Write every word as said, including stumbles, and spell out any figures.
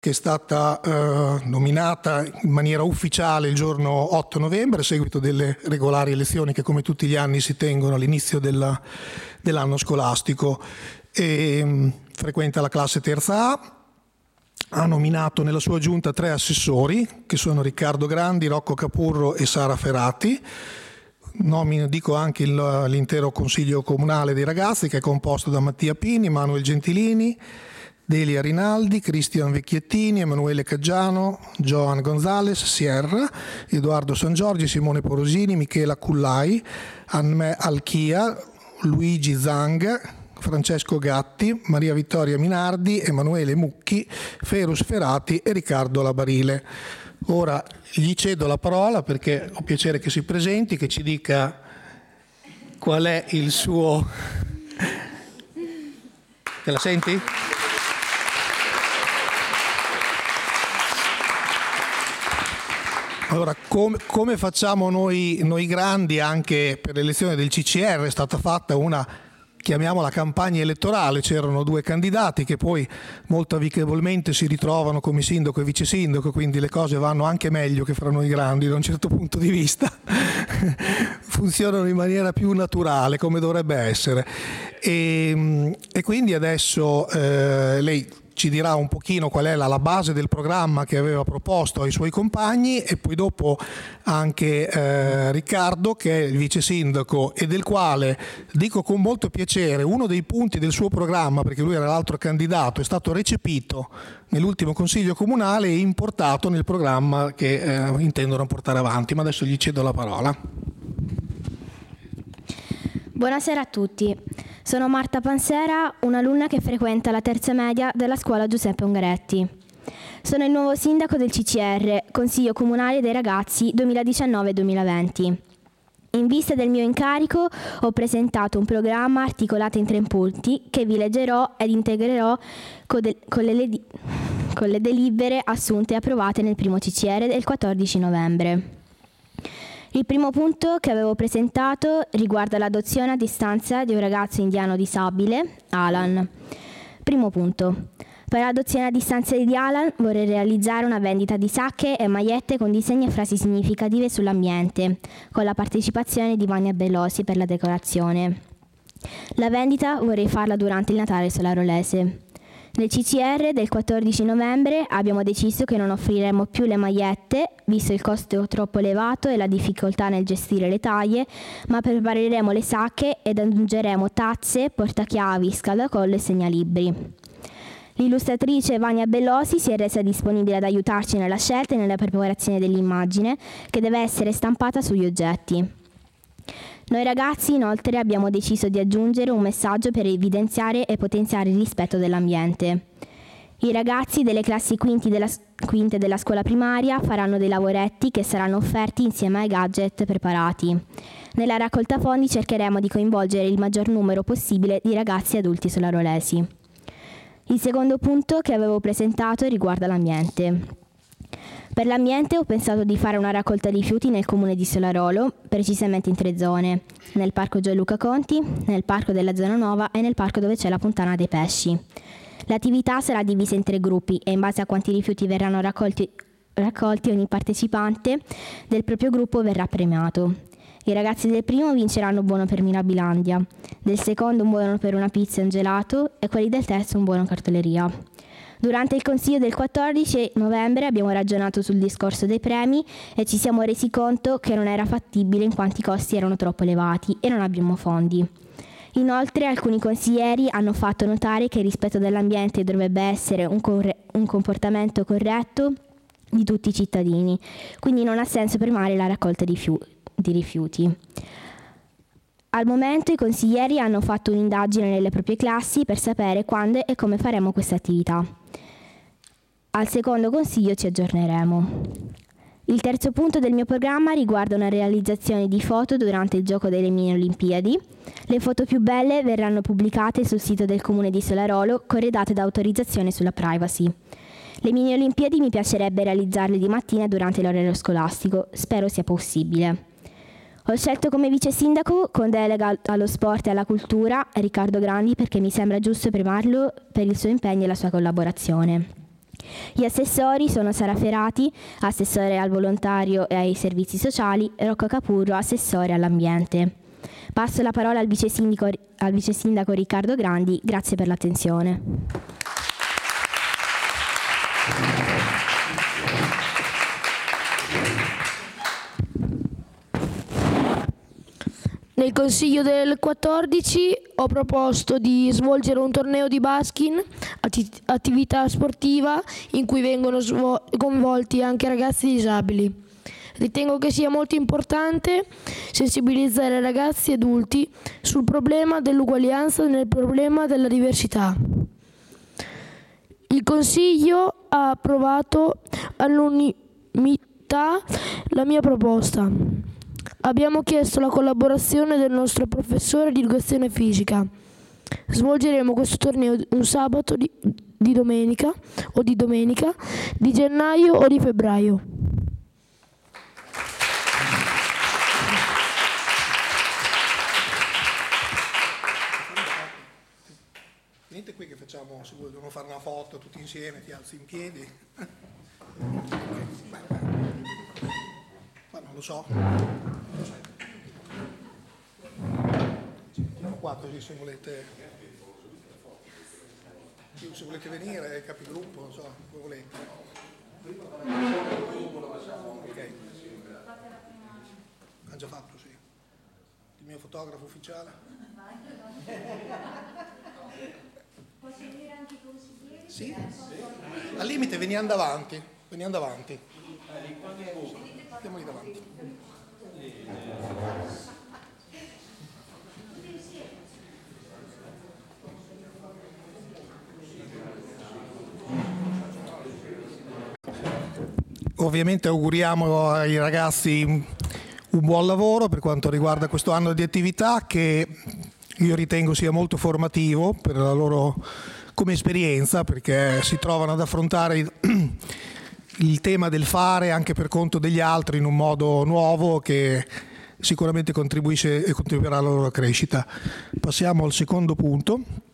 che è stata eh, nominata in maniera ufficiale il giorno otto novembre, a seguito delle regolari elezioni che come tutti gli anni si tengono all'inizio della, dell'anno scolastico. E, mh, frequenta la classe terza A, ha nominato nella sua giunta tre assessori, che sono Riccardo Grandi, Rocco Capurro e Sara Ferrati. Nomino, dico anche il, l'intero Consiglio Comunale dei Ragazzi, che è composto da Mattia Pini, Manuel Gentilini, Delia Rinaldi, Cristian Vecchiettini, Emanuele Caggiano, Joan Gonzales, Sierra, Edoardo San Giorgi, Simone Porosini, Michela Cullai, Anme Alchia, Luigi Zang, Francesco Gatti, Maria Vittoria Minardi, Emanuele Mucchi, Ferus Ferati e Riccardo Labarile. Ora gli cedo la parola perché ho piacere che si presenti, che ci dica qual è il suo... Te la senti? Allora, com- come facciamo noi, noi grandi, anche per l'elezione del C C R è stata fatta una, chiamiamola, campagna elettorale. C'erano due candidati che poi molto amichevolmente si ritrovano come sindaco e vice sindaco, quindi le cose vanno anche meglio che fra noi grandi da un certo punto di vista. Funzionano in maniera più naturale, come dovrebbe essere. E, e quindi adesso eh, lei ci dirà un pochino qual è la, la base del programma che aveva proposto ai suoi compagni, e poi dopo anche eh, Riccardo, che è il vice sindaco e del quale dico con molto piacere uno dei punti del suo programma, perché lui era l'altro candidato, è stato recepito nell'ultimo consiglio comunale e importato nel programma che eh, intendono portare avanti. Ma adesso gli cedo la parola. Buonasera a tutti. Sono Marta Pansera, un'alunna che frequenta la terza media della scuola Giuseppe Ungaretti. Sono il nuovo sindaco del C C R, Consiglio Comunale dei Ragazzi duemiladiciannove duemilaventi. In vista del mio incarico ho presentato un programma articolato in tre punti che vi leggerò ed integrerò con, de- con, le, le- con le delibere assunte e approvate nel primo C C R del quattordici novembre. Il primo punto che avevo presentato riguarda l'adozione a distanza di un ragazzo indiano disabile, Alan. Primo punto. Per l'adozione a distanza di Alan vorrei realizzare una vendita di sacche e magliette con disegni e frasi significative sull'ambiente, con la partecipazione di Vania Bellosi per la decorazione. La vendita vorrei farla durante il Natale solarolese. Nel C C R del quattordici novembre abbiamo deciso che non offriremo più le magliette, visto il costo troppo elevato e la difficoltà nel gestire le taglie, ma prepareremo le sacche ed aggiungeremo tazze, portachiavi, scaldacollo e segnalibri. L'illustratrice Vania Bellosi si è resa disponibile ad aiutarci nella scelta e nella preparazione dell'immagine, che deve essere stampata sugli oggetti. Noi ragazzi inoltre abbiamo deciso di aggiungere un messaggio per evidenziare e potenziare il rispetto dell'ambiente. I ragazzi delle classi quinti della, quinte della scuola primaria faranno dei lavoretti che saranno offerti insieme ai gadget preparati. Nella raccolta fondi cercheremo di coinvolgere il maggior numero possibile di ragazzi e adulti solarolesi. Il secondo punto che avevo presentato riguarda l'ambiente. Per l'ambiente ho pensato di fare una raccolta rifiuti nel comune di Solarolo, precisamente in tre zone: nel parco Gianluca Conti, nel parco della Zona Nuova e nel parco dove c'è la Fontana dei Pesci. L'attività sarà divisa in tre gruppi e in base a quanti rifiuti verranno raccolti, raccolti ogni partecipante del proprio gruppo verrà premiato. I ragazzi del primo vinceranno un buono per Mirabilandia, del secondo un buono per una pizza e un gelato e quelli del terzo un buono cartoleria. Durante il consiglio del quattordici novembre abbiamo ragionato sul discorso dei premi e ci siamo resi conto che non era fattibile in quanto i costi erano troppo elevati e non abbiamo fondi. Inoltre alcuni consiglieri hanno fatto notare che il rispetto dell'ambiente dovrebbe essere un, corre- un comportamento corretto di tutti i cittadini, quindi non ha senso premiare la raccolta di, fiu- di rifiuti. Al momento i consiglieri hanno fatto un'indagine nelle proprie classi per sapere quando e come faremo questa attività. Al secondo consiglio ci aggiorneremo. Il terzo punto del mio programma riguarda una realizzazione di foto durante il gioco delle mini Olimpiadi. Le foto più belle verranno pubblicate sul sito del comune di Solarolo, corredate da autorizzazione sulla privacy. Le mini Olimpiadi mi piacerebbe realizzarle di mattina durante l'orario scolastico, spero sia possibile. Ho scelto come vice sindaco, con delega allo sport e alla cultura, Riccardo Grandi, perché mi sembra giusto primarlo per il suo impegno e la sua collaborazione. Gli assessori sono Sara Ferati, assessore al volontario e ai servizi sociali, e Rocco Capurro, assessore all'ambiente. Passo la parola al vice sindaco, al vice sindaco Riccardo Grandi. Grazie per l'attenzione. Nel Consiglio del quattordici ho proposto di svolgere un torneo di baskin, atti- attività sportiva in cui vengono svo- coinvolti anche ragazzi disabili. Ritengo che sia molto importante sensibilizzare ragazzi e adulti sul problema dell'uguaglianza e nel problema della diversità. Il Consiglio ha approvato all'unanimità la mia proposta. Abbiamo chiesto la collaborazione del nostro professore di educazione fisica. Svolgeremo questo torneo un sabato di, di domenica o di domenica di gennaio o di febbraio. Venite qui che facciamo, se vuoi, dobbiamo fare una foto tutti insieme, ti alzi in piedi. Ma non lo so. Siamo qua così se volete, se volete venire, capigruppo, non so, come volete. Ok. Ha già fatto, sì. Il mio fotografo ufficiale. Posso dire anche i consiglieri? Sì. Al limite veniamo davanti, veniamo davanti. Andiamo lì davanti. Ovviamente auguriamo ai ragazzi un buon lavoro per quanto riguarda questo anno di attività, che io ritengo sia molto formativo per la loro come esperienza, perché si trovano ad affrontare il, il tema del fare anche per conto degli altri in un modo nuovo che sicuramente contribuisce e contribuirà alla loro crescita. Passiamo al secondo punto.